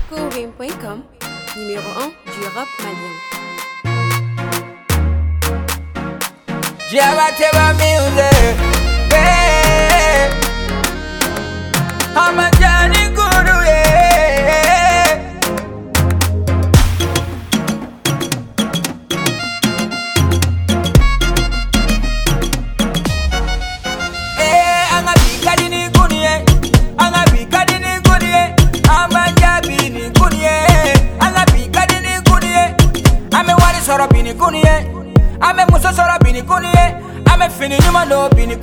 Corinne.com, numéro 1 du rap malien. Java Teva music, hey. I'm a Johnny Guru, yeah. Hey, I'm a Bikadini Gunie, I'm a Bikadini Gunie, I'm a Jabini Gunie, I'm a Bikadini Gunie, I'm a Wadi Sorabini Gunie. I'm a Musa Sorabini Kunie, I'm a Fini Numano Bini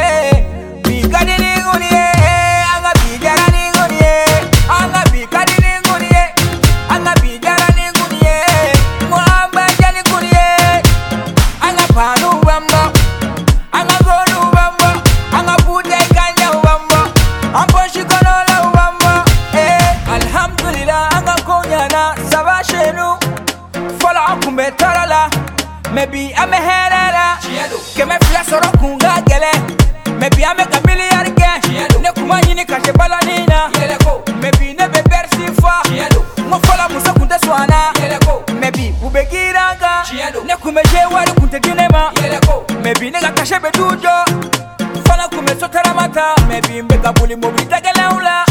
Kunie, Bikadini Gunie, I'm a Bigarani Gunie, I'm a Bikadini Gunie, I'm a Bigarani Gunie, Muamba Jani Gunie, I'm a Panu Bambo, I'm a Golu Bambo, I'm a Pute Kanya Bambo, I'm Poshikonola Bambo, Alhamdulillah, I'm a Konyana, Savashenu, Follow Kumbe Tarala. Maybe I'm a herrera. Keme fla soro kunga gele. Maybe I'm a million again. Ne kumani ni kashe balanina. Maybe ne be bersi fa. Mo fola musa kunte swana. Maybe ubegiranga. Ne kumeje wari kunte dinema. Maybe ne kashe bedujo. Fola kume sotara mata. Maybe mbeka buli mobita gele ula.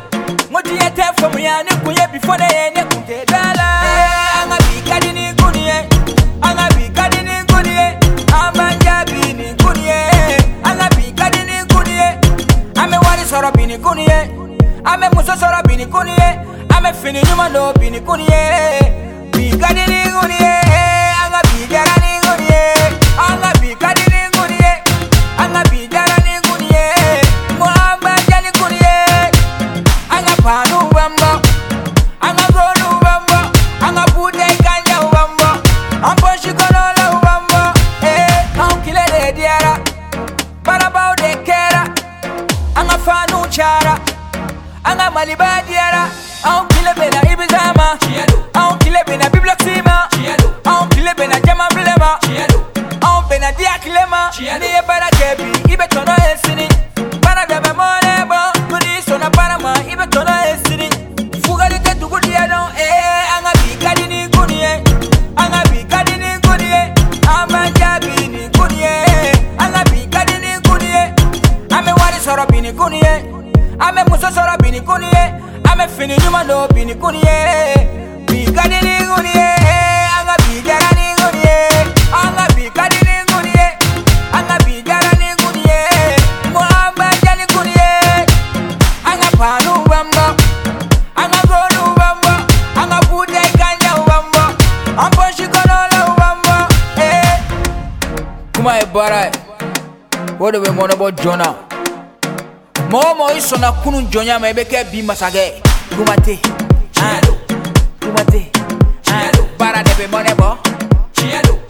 Moti ete fomu ya ne kunye before ne kunte dala. Anga bikadini kunye. Anga Bikadini Gunie, Amba Jabini Gunie, Anga Bikadini Gunie, I'm a Wadi Sorabini Gunie, I'm a Musa Sorabini Gunie, I'm a Fini Numano Bini Gunie, Bikadini Gunie, Anga Bigarani Gunie, Anga Bikadini Gunie, Anga Bigarani Gunie, Muamba Jani Gunie, Anga Panu Bambo, Anga Golu Bambo, Anga Pute Kanya Bambo. I'm Poshikonola Bambo, I'm killing the diara, but about the kera. I'm a fanu chara, I'm a Maliba diara, I'm killing Bena Ibizama, I'm killing Bena Bibloxima, I'm killing Bena Jama Blema, I'm Bena Diaklema, near Barakebi, Ibetono Esini, Barabama Moneba, Tunisona Parama, Ibetono Esini, Fugalite to Gudiano, I'm a Bikadini Gunie. I'm a Bikadini Gunie, I'm a Jabini Gunie, I'm a Bikadini Gunie, I'm a Wadi Sorabini Gunie, I'm a Musa Sorabini Gunie, I'm a Fini Numano Bini Gunie, Bikadini Gunie, I'm a Bigarani Gunie, I'm a Bikadini Gunie, I'm a Bigarani Gunie, Muamba Jani Gunie, I'm a Panu Bambo, I'm a Golu Bambo, I'm a Pute Kanya Bambo. I'm Poshikonola Bambo, Kuma Ebara, what do we want about Jonah? Momo is on a Kunun Jonya, maybe be Masage, Kumate, Kumate, Para de Monebo,